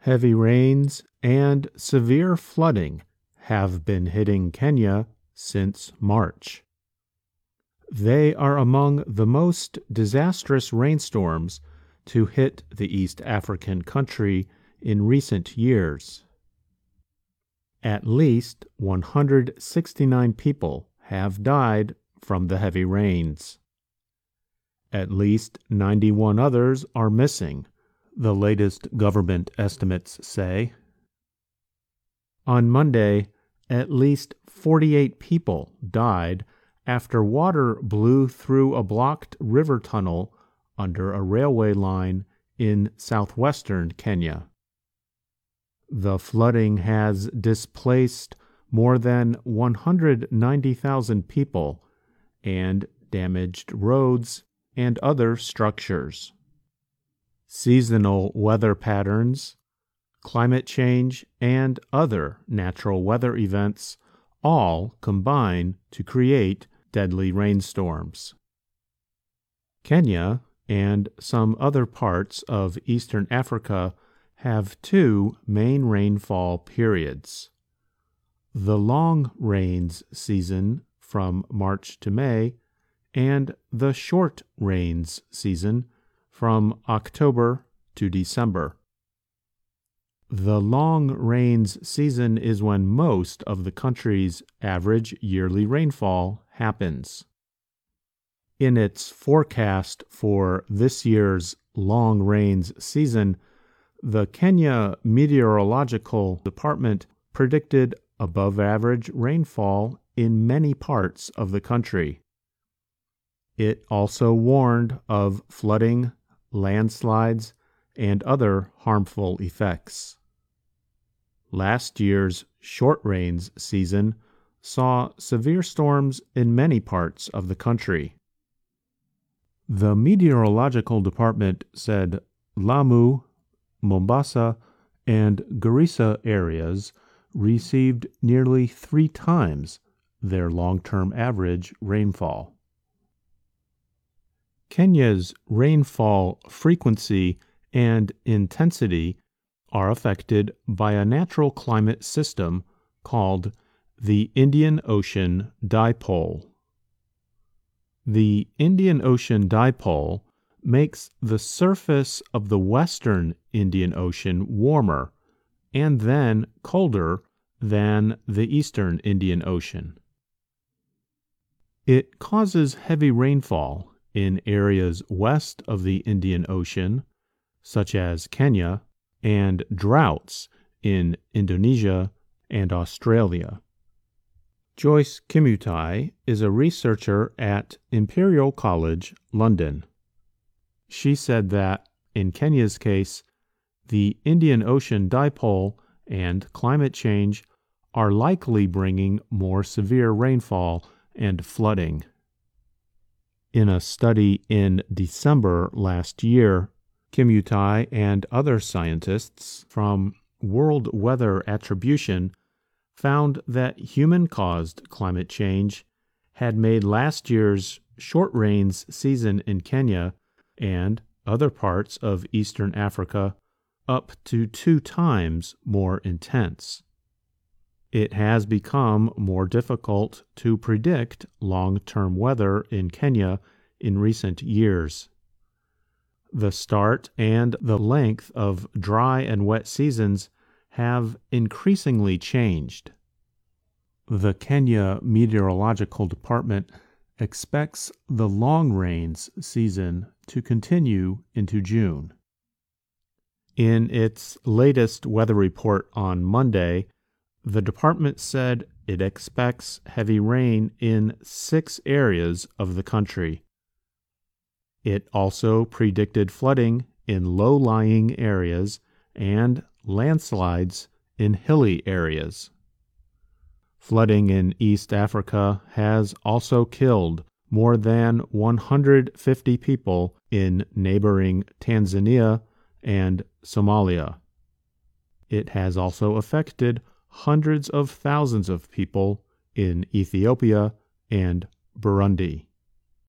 Heavy rains and severe flooding have been hitting Kenya since March. They are among the most disastrous rainstorms to hit the East African country in recent years. At least 169 people have died from the heavy rains. At least 91 others are missing, the latest government estimates say. On Monday, at least 48 people died after water blew through a blocked river tunnel under a railway line in southwestern Kenya. The flooding has displaced more than 190,000 people and damaged roads and other structures. Seasonal weather patterns, climate change, and other natural weather events all combine to create deadly rainstorms. Kenya and some other parts of eastern Africa have two main rainfall periods: the long rains season from March to May, and the short rains season from October to December. The long rains season is when most of the country's average yearly rainfall happens. In its forecast for this year's long rains season, the Kenya Meteorological Department predicted above-average rainfall in many parts of the country. It also warned of flooding, landslides, and other harmful effects. Last year's short rains season saw severe storms in many parts of the country. The Meteorological Department said Lamu, Mombasa, and Garissa areas received nearly 3 times their long-term average rainfall. Kenya's rainfall frequency and intensity are affected by a natural climate system called the Indian Ocean Dipole. The Indian Ocean Dipole makes the surface of the western Indian Ocean warmer and then colder than the eastern Indian Ocean. It causes heavy rainfall in areas west of the Indian Ocean, such as Kenya, and droughts in Indonesia and Australia. Joyce Kimutai is a researcher at Imperial College London. She said that, in Kenya's case, the Indian Ocean Dipole and climate change are likely bringing more severe rainfall and flooding. In a study in December last year, Kimutai and other scientists from World Weather Attribution found that human-caused climate change had made last year's short rains season in Kenya and other parts of eastern Africa up to 2 times more intense. It has become more difficult to predict long-term weather in Kenya in recent years. The start and the length of dry and wet seasons have increasingly changed. The Kenya Meteorological Department expects the long rains season to continue into June. In its latest weather report on Monday, the department said it expects heavy rain in 6 areas of the country. It also predicted flooding in low-lying areas and landslides in hilly areas. Flooding in East Africa has also killed more than 150 people in neighboring Tanzania and Somalia. It has also affected hundreds of thousands of people in Ethiopia and Burundi.